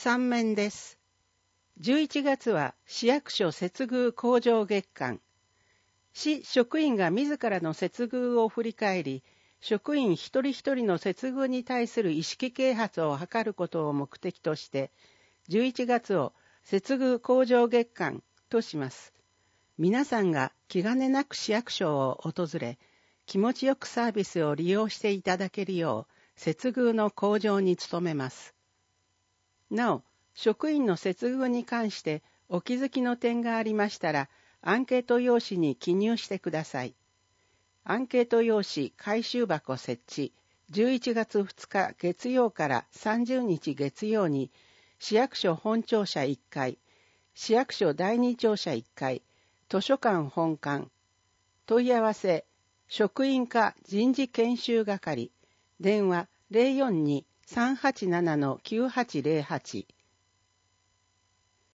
3面です。11月は市役所接遇向上月間。市職員が自らの接遇を振り返り、職員一人一人の接遇に対する意識啓発を図ることを目的として、11月を接遇向上月間とします。皆さんが気兼ねなく市役所を訪れ、気持ちよくサービスを利用していただけるよう、接遇の向上に努めます。なお、職員の接遇に関してお気づきの点がありましたら、アンケート用紙に記入してください。アンケート用紙回収箱設置、11月2日月曜から30日月曜に、市役所本庁舎1階、市役所第2庁舎1階、図書館本館。問い合わせ、職員課人事研修係、電話042-387-9808